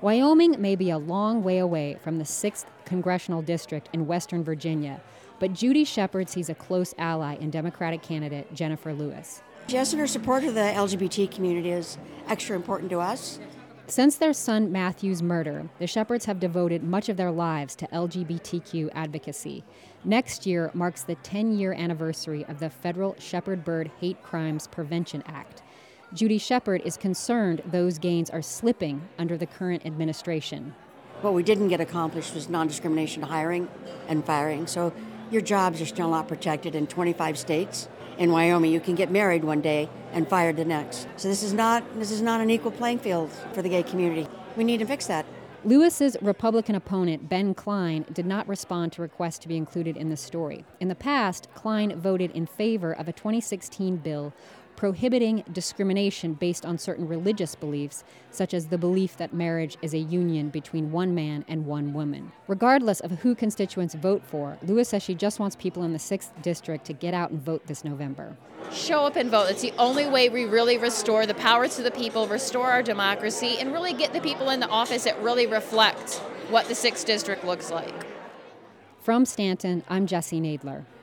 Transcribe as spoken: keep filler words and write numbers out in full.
Wyoming may be a long way away from the sixth Congressional District in Western Virginia, but Judy Shepherd sees a close ally in Democratic candidate Jennifer Lewis. Yes, and her support of the L G B T community is extra important to us. Since their son Matthew's murder, the Shepherds have devoted much of their lives to L G B T Q advocacy. Next year marks the ten-year anniversary of the federal Shepherd Bird Hate Crimes Prevention Act. Judy Shepherd is concerned those gains are slipping under the current administration. What we didn't get accomplished was non-discrimination hiring and firing. So your jobs are still not protected in twenty-five states. In Wyoming, you can get married one day and fired the next. So this is not this is not an equal playing field for the gay community. We need to fix that. Lewis's Republican opponent, Ben Cline, did not respond to requests to be included in the story. In the past, Cline voted in favor of a twenty sixteen bill prohibiting discrimination based on certain religious beliefs, such as the belief that marriage is a union between one man and one woman. Regardless of who constituents vote for, Lewis says she just wants people in the sixth District to get out and vote this November. Show up and vote. It's the only way we really restore the power to the people, restore our democracy, and really get the people in the office that really reflect what the sixth District looks like. From Stanton, I'm Jessie Nadler.